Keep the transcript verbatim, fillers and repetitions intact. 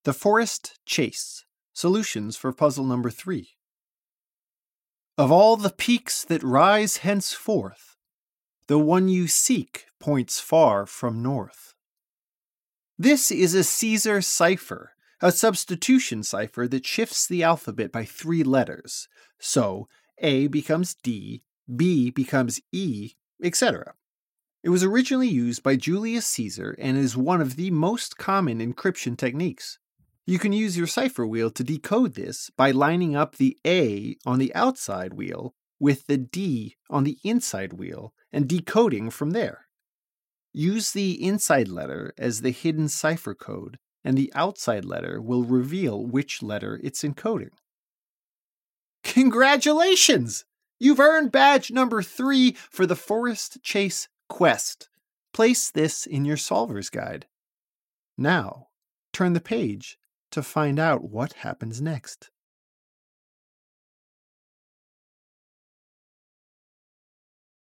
The Forest Chase. Solutions for puzzle number three. Of all the peaks that rise henceforth, the one you seek points far from north. This is a Caesar cipher, a substitution cipher that shifts the alphabet by three letters. So, A becomes D, B becomes E, et cetera. It was originally used by Julius Caesar and is one of the most common encryption techniques. You can use your cipher wheel to decode this by lining up the A on the outside wheel with the D on the inside wheel and decoding from there. Use the inside letter as the hidden cipher code, and the outside letter will reveal which letter it's encoding. Congratulations! You've earned badge number three for the Forest Chase quest. Place this in your solver's guide. Now, turn the page to find out what happens next.